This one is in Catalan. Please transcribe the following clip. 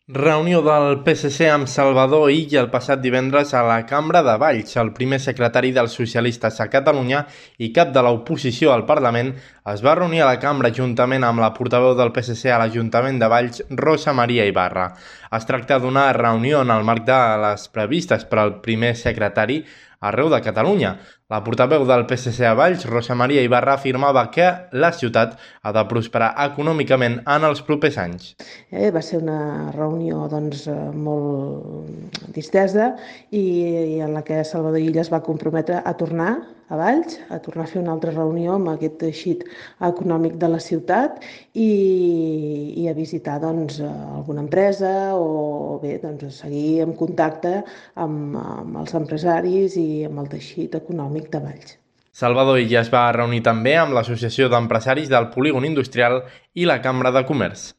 Reunió del PSC amb Salvador Illa el passat divendres a la Cambra de Valls. El primer secretari dels socialistes a Catalunya i cap de l'oposició al Parlament es va reunir a la Cambra juntament amb la portaveu del PSC a l'Ajuntament de Valls, Rosa Maria Ibarra. Es tracta d'una reunió en el marc de les previstes per al primer secretari arreu de Catalunya. La portaveu del PSC a Valls, Rosa Maria Ibarra, afirmava que la ciutat ha de prosperar econòmicament en els propers anys. Va ser una reunió molt distesa i en la que Salvador Illa es va comprometre a tornar a Valls, a tornar a fer una altra reunió amb aquest teixit econòmic de la ciutat i a visitar alguna empresa o bé, seguir en contacte amb els empresaris i amb el teixit econòmic de Valls. Salvador Illa es va reunir també amb l'Associació d'Empresaris del Polígon Industrial i la Cambra de Comerç.